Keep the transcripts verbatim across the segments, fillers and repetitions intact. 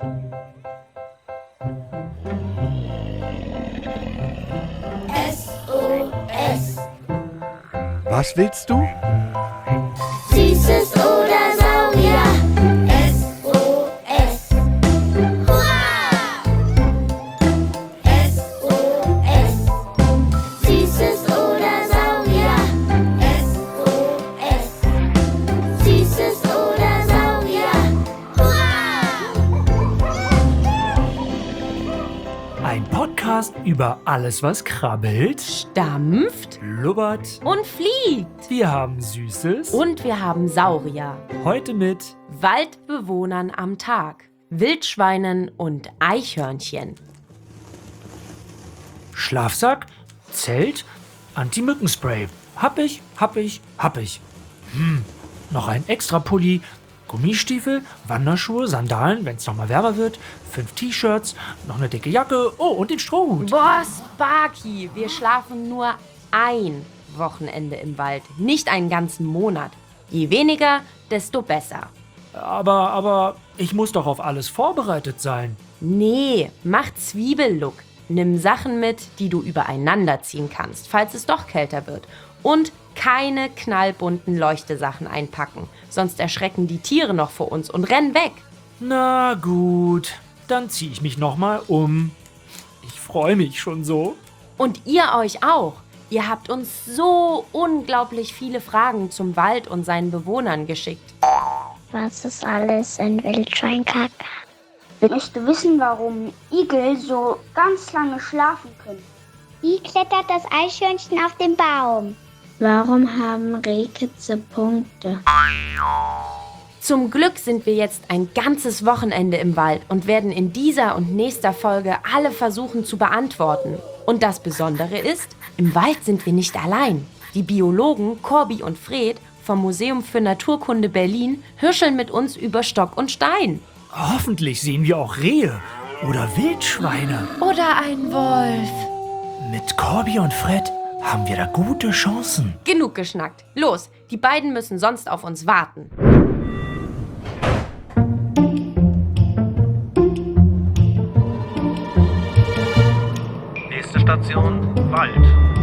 S O S. Was willst du? Süßes oder Saurier. S O S. Hurra! S O S. Süßes oder Saurier. S O S. Süßes oder Saurier. Hurra! Ein Podcast über alles, was krabbelt, Stampft blubbert. und fliegt. Wir haben Süßes. Und wir haben Saurier. Heute mit Waldbewohnern am Tag. Wildschweinen und Eichhörnchen. Schlafsack, Zelt, Anti-Mückenspray. Hab ich, hab ich, hab ich. Hm, noch ein extra Pulli, Gummistiefel, Wanderschuhe, Sandalen, wenn es nochmal wärmer wird, fünf T-Shirts, noch eine dicke Jacke, oh, und den Strohhut. Boah, Sparky, wir schlafen nur ein Wochenende im Wald, nicht einen ganzen Monat. Je weniger, desto besser. Aber, aber, ich muss doch auf alles vorbereitet sein. Nee, mach Zwiebellook. Nimm Sachen mit, die du übereinander ziehen kannst, falls es doch kälter wird. Und keine knallbunten Leuchtesachen einpacken, sonst erschrecken die Tiere noch vor uns und rennen weg. Na gut, dann ziehe ich mich nochmal um. Ich freue mich schon so. Und ihr euch auch. Ihr habt uns so unglaublich viele Fragen zum Wald und seinen Bewohnern geschickt. Was ist alles in Wildschweinkacke? Ich möchte wissen, warum Igel so ganz lange schlafen können. Wie klettert das Eichhörnchen auf den Baum? Warum haben Rehkitze Punkte? Zum Glück sind wir jetzt ein ganzes Wochenende im Wald und werden in dieser und nächster Folge alle versuchen zu beantworten. Und das Besondere ist, im Wald sind wir nicht allein. Die Biologen Corby und Fred vom Museum für Naturkunde Berlin hirscheln mit uns über Stock und Stein. Hoffentlich sehen wir auch Rehe oder Wildschweine. Oder ein Wolf. Mit Corby und Fred haben wir da gute Chancen. Genug geschnackt. Los, die beiden müssen sonst auf uns warten. Nächste Station, Wald.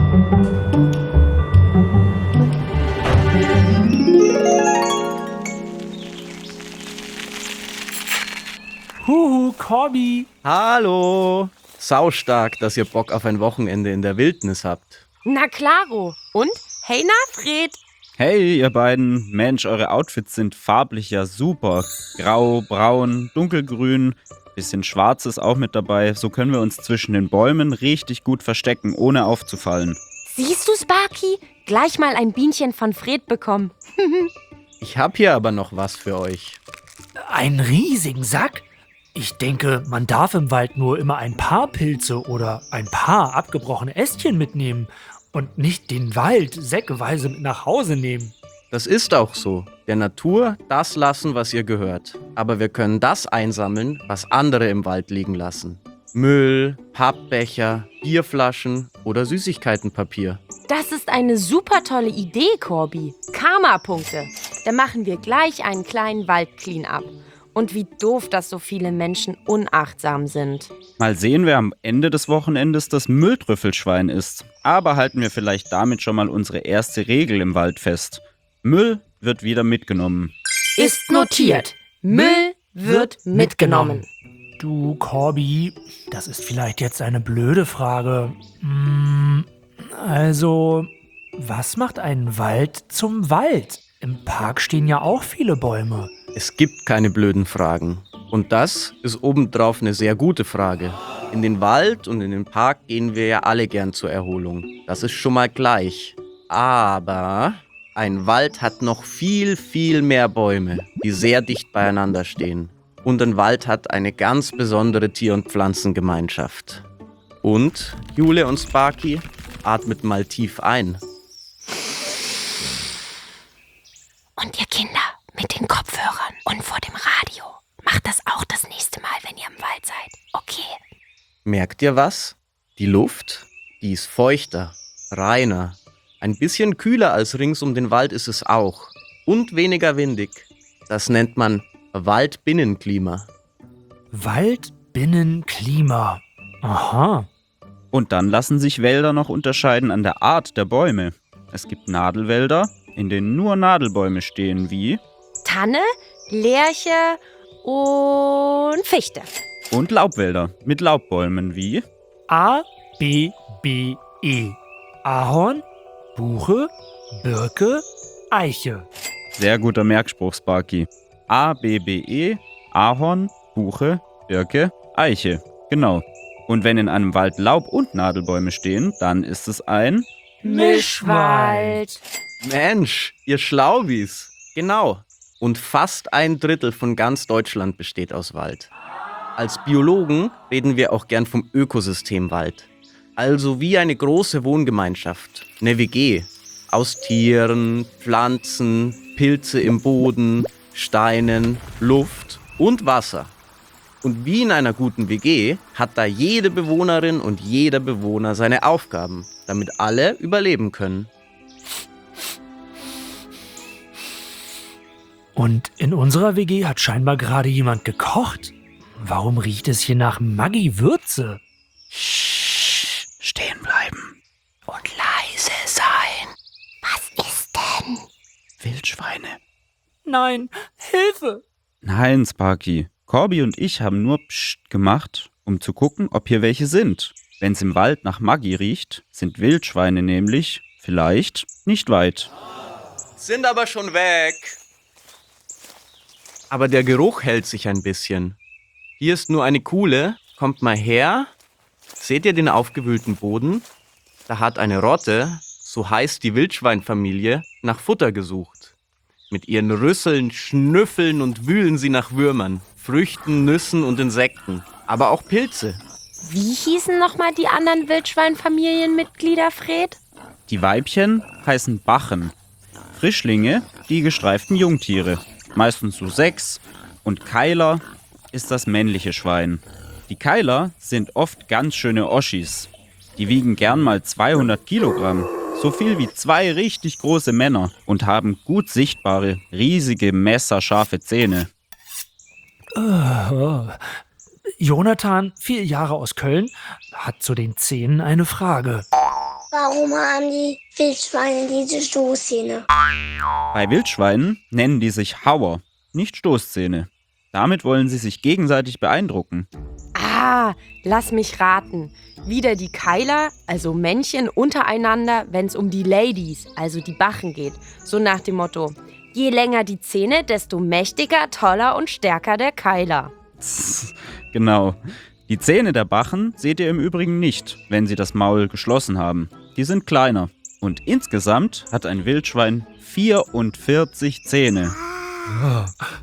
Huhu, Corby. Hallo! Saustark, dass ihr Bock auf ein Wochenende in der Wildnis habt. Na klaro. Und? Hey na, Fred. Hey, ihr beiden. Mensch, eure Outfits sind farblich ja super. Grau, braun, dunkelgrün, bisschen schwarz ist auch mit dabei. So können wir uns zwischen den Bäumen richtig gut verstecken, ohne aufzufallen. Siehst du, Sparky? Gleich mal ein Bienchen von Fred bekommen. Ich hab hier aber noch was für euch. Einen riesigen Sack? Ich denke, man darf im Wald nur immer ein paar Pilze oder ein paar abgebrochene Ästchen mitnehmen und nicht den Wald säckeweise mit nach Hause nehmen. Das ist auch so. Der Natur das lassen, was ihr gehört. Aber wir können das einsammeln, was andere im Wald liegen lassen. Müll, Pappbecher, Bierflaschen oder Süßigkeitenpapier. Das ist eine super tolle Idee, Corby. Karma-Punkte. Da machen wir gleich einen kleinen Wald-Clean-up. Und wie doof, dass so viele Menschen unachtsam sind. Mal sehen, wer am Ende des Wochenendes das Mülltrüffelschwein ist. Aber halten wir vielleicht damit schon mal unsere erste Regel im Wald fest. Müll wird wieder mitgenommen. Ist notiert. Müll wird mitgenommen. Du, Corby, das ist vielleicht jetzt eine blöde Frage. Hm, also, was macht einen Wald zum Wald? Im Park stehen ja auch viele Bäume. Es gibt keine blöden Fragen. Und das ist obendrauf eine sehr gute Frage. In den Wald und in den Park gehen wir ja alle gern zur Erholung. Das ist schon mal gleich. Aber ein Wald hat noch viel, viel mehr Bäume, die sehr dicht beieinander stehen. Und ein Wald hat eine ganz besondere Tier- und Pflanzengemeinschaft. Und, Jule und Sparky, atmet mal tief ein. Und ihr Kinder mit den Kopfhörern und vor dem Radio, macht das auch das nächste Mal, wenn ihr im Wald seid. Okay. Merkt ihr was? Die Luft, die ist feuchter, reiner. Ein bisschen kühler als rings um den Wald ist es auch. Und weniger windig. Das nennt man Waldbinnenklima. Waldbinnenklima. Aha. Und dann lassen sich Wälder noch unterscheiden an der Art der Bäume. Es gibt Nadelwälder, in denen nur Nadelbäume stehen, wie Tanne, Lärche und Fichte. und Laubwälder mit Laubbäumen wie A, B, B, E. Ahorn, Buche, Birke, Eiche. Sehr guter Merkspruch, Sparky. A, B, B, E, Ahorn, Buche, Birke, Eiche. Genau. Und wenn in einem Wald Laub- und Nadelbäume stehen, dann ist es ein Mischwald. Mensch, ihr Schlaubis. Genau. Und fast ein Drittel von ganz Deutschland besteht aus Wald. Als Biologen reden wir auch gern vom Ökosystem Wald. Also wie eine große Wohngemeinschaft, eine W G. Aus Tieren, Pflanzen, Pilze im Boden, Steinen, Luft und Wasser. Und wie in einer guten W G hat da jede Bewohnerin und jeder Bewohner seine Aufgaben, damit alle überleben können. Und in unserer W G hat scheinbar gerade jemand gekocht. Warum riecht es hier nach Maggi-Würze? Stehen bleiben. Und leise sein. Was ist denn? Wildschweine. Nein, Hilfe! Nein, Sparky. Corby und ich haben nur Psst gemacht, um zu gucken, ob hier welche sind. Wenn es im Wald nach Maggi riecht, sind Wildschweine nämlich vielleicht nicht weit. Sind aber schon weg. Aber der Geruch hält sich ein bisschen. Hier ist nur eine Kuhle. Kommt mal her. Seht ihr den aufgewühlten Boden? Da hat eine Rotte, so heißt die Wildschweinfamilie, nach Futter gesucht. Mit ihren Rüsseln schnüffeln und wühlen sie nach Würmern, Früchten, Nüssen und Insekten. Aber auch Pilze. Wie hießen nochmal die anderen Wildschweinfamilienmitglieder, Fred? Die Weibchen heißen Bachen. Frischlinge, die gestreiften Jungtiere. Meistens so sechs. Und Keiler ist das männliche Schwein. Die Keiler sind oft ganz schöne Oschis. Die wiegen gern mal zweihundert Kilogramm. So viel wie zwei richtig große Männer und haben gut sichtbare, riesige, messerscharfe Zähne. Oh. Jonathan, vier Jahre aus Köln, hat zu den Zähnen eine Frage. Warum haben die Wildschweine diese Stoßzähne? Bei Wildschweinen nennen die sich Hauer, nicht Stoßzähne. Damit wollen sie sich gegenseitig beeindrucken. Ah, lass mich raten. Wieder die Keiler, also Männchen, untereinander, wenn es um die Ladies, also die Bachen geht. So nach dem Motto, je länger die Zähne, desto mächtiger, toller und stärker der Keiler. Genau. Die Zähne der Bachen seht ihr im Übrigen nicht, wenn sie das Maul geschlossen haben. Die sind kleiner. Und insgesamt hat ein Wildschwein vierundvierzig Zähne. Oh,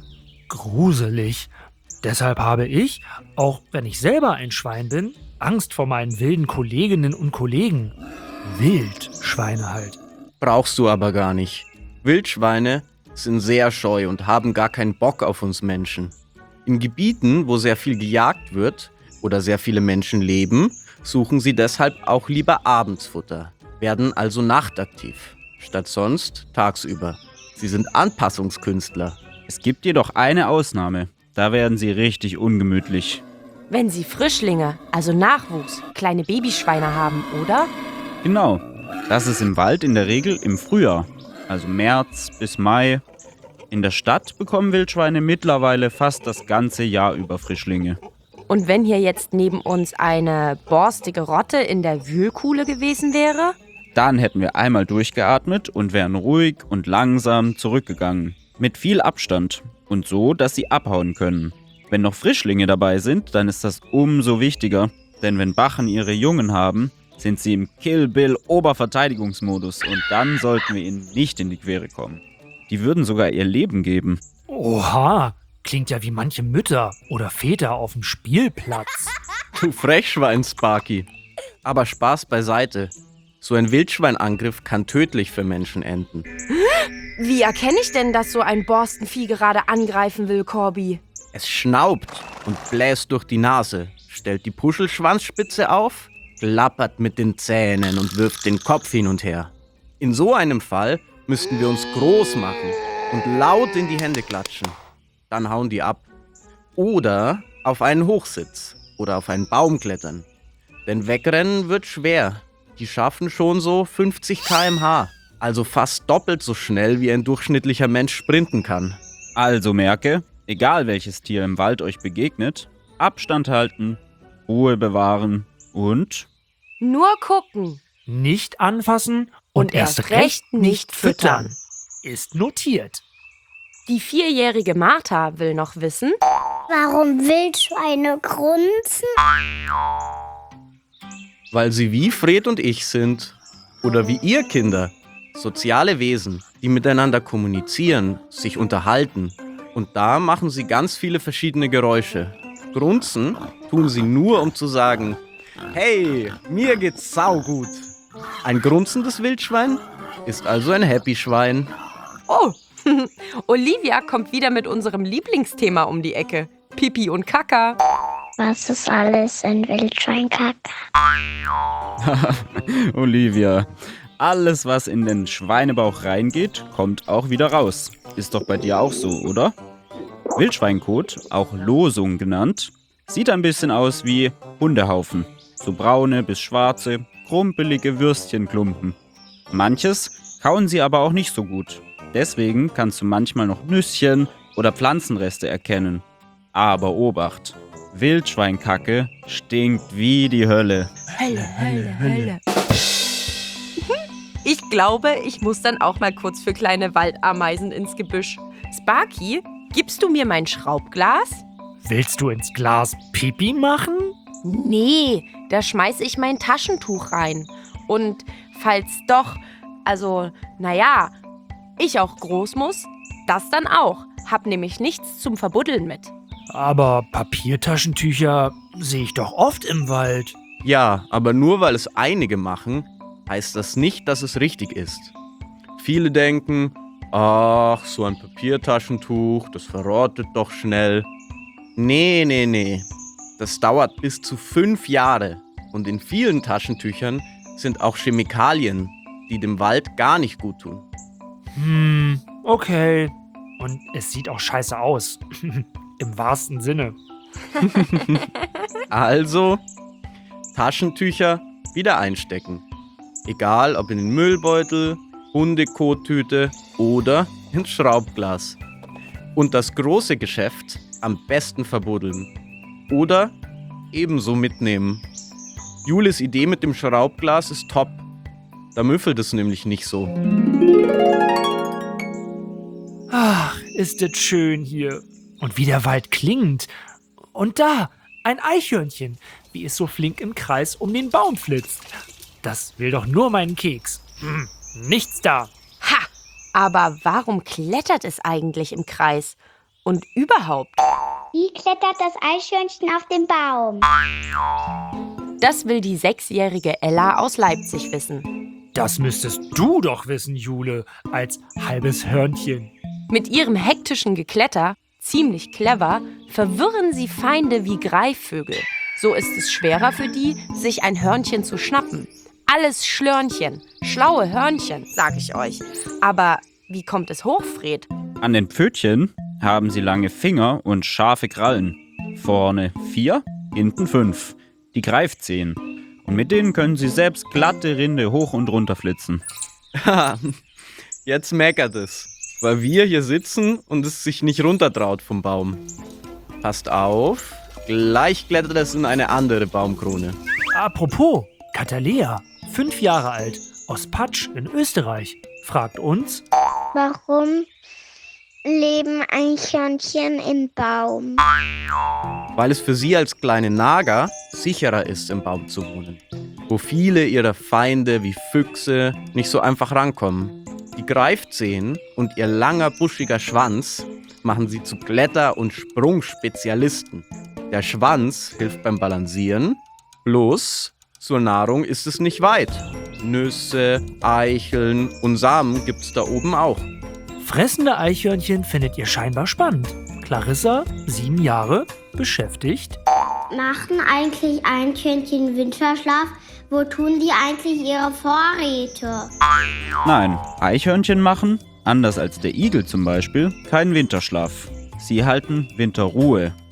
gruselig. Deshalb habe ich, auch wenn ich selber ein Schwein bin, Angst vor meinen wilden Kolleginnen und Kollegen. Wildschweine halt. Brauchst du aber gar nicht. Wildschweine sind sehr scheu und haben gar keinen Bock auf uns Menschen. In Gebieten, wo sehr viel gejagt wird oder sehr viele Menschen leben, suchen sie deshalb auch lieber Abendsfutter, werden also nachtaktiv, statt sonst tagsüber. Sie sind Anpassungskünstler. Es gibt jedoch eine Ausnahme. Da werden sie richtig ungemütlich. Wenn sie Frischlinge, also Nachwuchs, kleine Babyschweine haben, oder? Genau. Das ist im Wald in der Regel im Frühjahr, also März bis Mai. In der Stadt bekommen Wildschweine mittlerweile fast das ganze Jahr über Frischlinge. Und wenn hier jetzt neben uns eine borstige Rotte in der Wühlkuhle gewesen wäre? Dann hätten wir einmal durchgeatmet und wären ruhig und langsam zurückgegangen. Mit viel Abstand und so, dass sie abhauen können. Wenn noch Frischlinge dabei sind, dann ist das umso wichtiger. Denn wenn Bachen ihre Jungen haben, sind sie im Kill-Bill-Oberverteidigungsmodus und dann sollten wir ihnen nicht in die Quere kommen. Die würden sogar ihr Leben geben. Oha, klingt ja wie manche Mütter oder Väter auf dem Spielplatz. Du Frechschwein, Sparky. Aber Spaß beiseite. So ein Wildschweinangriff kann tödlich für Menschen enden. Wie erkenne ich denn, dass so ein Borstenvieh gerade angreifen will, Corby? Es schnaubt und bläst durch die Nase, stellt die Puschelschwanzspitze auf, klappert mit den Zähnen und wirft den Kopf hin und her. In so einem Fall müssten wir uns groß machen und laut in die Hände klatschen. Dann hauen die ab. Oder auf einen Hochsitz oder auf einen Baum klettern. Denn wegrennen wird schwer. Die schaffen schon so fünfzig Kilometer pro Stunde, also fast doppelt so schnell, wie ein durchschnittlicher Mensch sprinten kann. Also merke, egal welches Tier im Wald euch begegnet, Abstand halten, Ruhe bewahren und Nur gucken. Nicht anfassen und, Und erst recht nicht füttern. Ist notiert. Die vierjährige Martha will noch wissen, Warum Wildschweine grunzen? Weil sie wie Fred und ich sind. Oder wie ihr Kinder. Soziale Wesen, die miteinander kommunizieren, sich unterhalten. Und da machen sie ganz viele verschiedene Geräusche. Grunzen tun sie nur, um zu sagen, hey, mir geht's saugut. Ein grunzendes Wildschwein ist also ein Happy-Schwein. oh, Olivia kommt wieder mit unserem Lieblingsthema um die Ecke. Pipi und Kaka. Was ist alles ein Wildschweinkacke? Olivia, alles, was in den Schweinebauch reingeht, kommt auch wieder raus. Ist doch bei dir auch so, oder? Wildschweinkot, auch Losung genannt, sieht ein bisschen aus wie Hundehaufen. So braune bis schwarze, krumpelige Würstchenklumpen. Manches kauen sie aber auch nicht so gut. Deswegen kannst du manchmal noch Nüsschen oder Pflanzenreste erkennen. Aber Obacht, Wildschweinkacke stinkt wie die Hölle. Hölle, Hölle, Hölle. Ich glaube, ich muss dann auch mal kurz für kleine Waldameisen ins Gebüsch. Sparky, gibst du mir mein Schraubglas? Willst du ins Glas Pipi machen? Nee, da schmeiß ich mein Taschentuch rein. Und falls doch, also, naja, ich auch groß muss, das dann auch. Hab nämlich nichts zum Verbuddeln mit. Aber Papiertaschentücher sehe ich doch oft im Wald. Ja, aber nur weil es einige machen, heißt das nicht, dass es richtig ist. Viele denken, ach, so ein Papiertaschentuch, das verrottet doch schnell. Nee, nee, nee. Das dauert bis zu fünf Jahre. Und in vielen Taschentüchern sind auch Chemikalien, die dem Wald gar nicht gut tun. Hm, okay. Und es sieht auch scheiße aus. Im wahrsten Sinne. Also, Taschentücher wieder einstecken. Egal ob in den Müllbeutel, Hundekottüte oder ins Schraubglas. Und das große Geschäft am besten verbuddeln. Oder ebenso mitnehmen. Julis Idee mit dem Schraubglas ist top. Da müffelt es nämlich nicht so. Ach, ist es schön hier. Und wie der Wald klingt. Und da, ein Eichhörnchen, wie es so flink im Kreis um den Baum flitzt. Das will doch nur meinen Keks. Hm, nichts da. Ha! Aber warum klettert es eigentlich im Kreis? Und überhaupt? Wie klettert das Eichhörnchen auf den Baum? Das will die sechsjährige Ella aus Leipzig wissen. Das müsstest du doch wissen, Jule, als halbes Hörnchen. Mit ihrem hektischen Gekletter, ziemlich clever, verwirren sie Feinde wie Greifvögel. So ist es schwerer für die, sich ein Hörnchen zu schnappen. Alles Schlörnchen, schlaue Hörnchen, sag ich euch. Aber wie kommt es hoch, Fred? An den Pfötchen haben sie lange Finger und scharfe Krallen. Vorne vier, hinten fünf. Die Greifzehen. Und mit denen können sie selbst glatte Rinde hoch und runter flitzen. Haha, jetzt meckert es. Weil wir hier sitzen und es sich nicht runtertraut vom Baum. Passt auf, gleich klettert es in eine andere Baumkrone. Apropos, Katalea, fünf Jahre alt, aus Patsch in Österreich, fragt uns, Warum leben Eichhörnchen im Baum? Weil es für sie als kleine Nager sicherer ist, im Baum zu wohnen. Wo viele ihrer Feinde wie Füchse nicht so einfach rankommen. Die Greifzehen und ihr langer, buschiger Schwanz machen sie zu Kletter- und Sprungspezialisten. Der Schwanz hilft beim Balancieren, bloß zur Nahrung ist es nicht weit. Nüsse, Eicheln und Samen gibt's da oben auch. fressende Eichhörnchen findet ihr scheinbar spannend. Clarissa, sieben Jahre, beschäftigt. Machen eigentlich Eichhörnchen Winterschlaf? Wo tun die eigentlich ihre Vorräte? Nein, Eichhörnchen machen, anders als der Igel zum Beispiel, keinen Winterschlaf. Sie halten Winterruhe.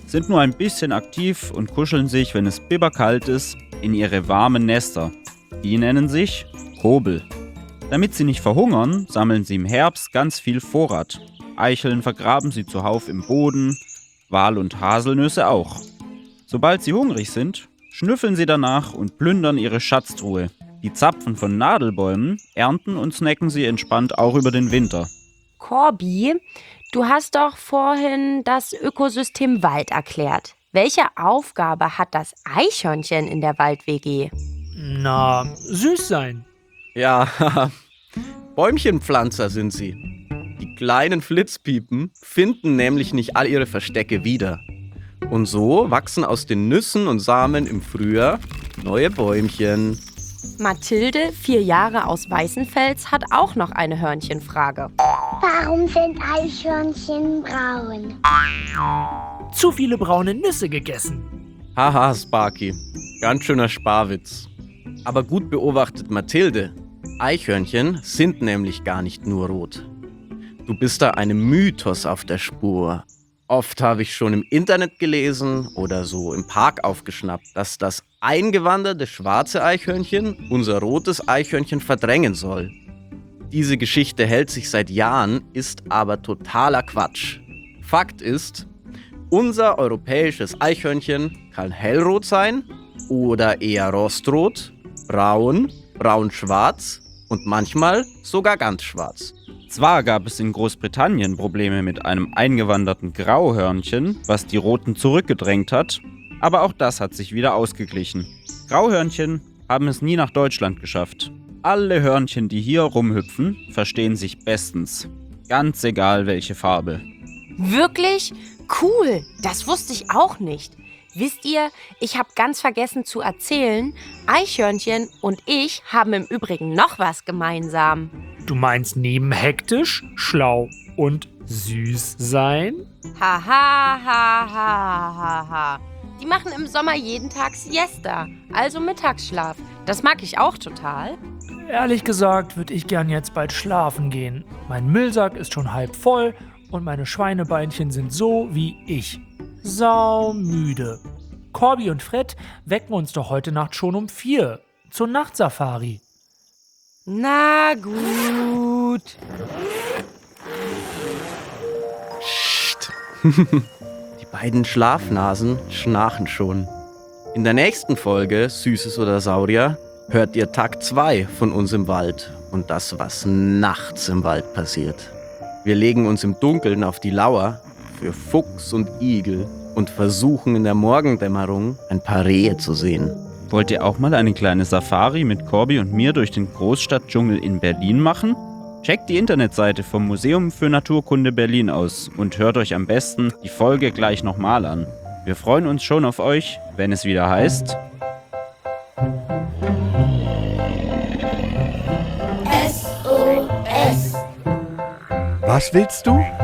sind nur ein bisschen aktiv und kuscheln sich, wenn es bibberkalt ist, in ihre warmen Nester. Die nennen sich Kobel. Damit sie nicht verhungern, sammeln sie im Herbst ganz viel Vorrat. Eicheln vergraben sie zuhauf im Boden, Wal- und Haselnüsse auch. Sobald sie hungrig sind, schnüffeln sie danach und plündern ihre Schatztruhe. Die Zapfen von Nadelbäumen ernten und snacken sie entspannt auch über den Winter. Corby, du hast doch vorhin das Ökosystem Wald erklärt. Welche Aufgabe hat das Eichhörnchen in der Wald-W G? Na, süß sein. Ja, Bäumchenpflanzer sind sie. Die kleinen Flitzpiepen finden nämlich nicht all ihre Verstecke wieder. Und so wachsen aus den Nüssen und Samen im Frühjahr neue Bäumchen. Mathilde, vier Jahre aus Weißenfels, hat auch noch eine Hörnchenfrage. Warum sind Eichhörnchen braun? Zu viele braune Nüsse gegessen. Haha, Sparky. Ganz schöner Sparwitz. Aber gut beobachtet, Mathilde. Eichhörnchen sind nämlich gar nicht nur rot. Du bist da einem Mythos auf der Spur. Oft habe ich schon im Internet gelesen oder so im Park aufgeschnappt, dass das eingewanderte schwarze Eichhörnchen unser rotes Eichhörnchen verdrängen soll. Diese Geschichte hält sich seit Jahren, ist aber totaler Quatsch. Fakt ist, unser europäisches Eichhörnchen kann hellrot sein oder eher rostrot, braun, braun-schwarz und manchmal sogar ganz schwarz. Zwar gab es in Großbritannien Probleme mit einem eingewanderten Grauhörnchen, was die Roten zurückgedrängt hat, aber auch das hat sich wieder ausgeglichen. Grauhörnchen haben es nie nach Deutschland geschafft. Alle Hörnchen, die hier rumhüpfen, verstehen sich bestens. Ganz egal welche Farbe. Wirklich? Cool, das wusste ich auch nicht. Wisst ihr, ich habe ganz vergessen zu erzählen, Eichhörnchen und ich haben im Übrigen noch was gemeinsam. Du meinst neben hektisch, schlau und süß sein? Ha, ha, ha, ha, ha, ha. Die machen im Sommer jeden Tag Siesta, also Mittagsschlaf. Das mag ich auch total. Ehrlich gesagt würde ich gern jetzt bald schlafen gehen. Mein Müllsack ist schon halb voll und meine Schweinebeinchen sind so wie ich. Saumüde. Corby und Fred wecken uns doch heute Nacht schon um vier zur Nachtsafari. Na gut. Psst. Die beiden Schlafnasen schnarchen schon. In der nächsten Folge Süßes oder Saurier hört ihr Tag zwei von uns im Wald und das, was nachts im Wald passiert. Wir legen uns im Dunkeln auf die Lauer für Fuchs und Igel und versuchen in der Morgendämmerung ein paar Rehe zu sehen. Wollt ihr auch mal eine kleine Safari mit Corby und mir durch den Großstadtdschungel in Berlin machen? Checkt die Internetseite vom Museum für Naturkunde Berlin aus und hört euch am besten die Folge gleich nochmal an. Wir freuen uns schon auf euch, wenn es wieder heißt... S O S. Was willst du?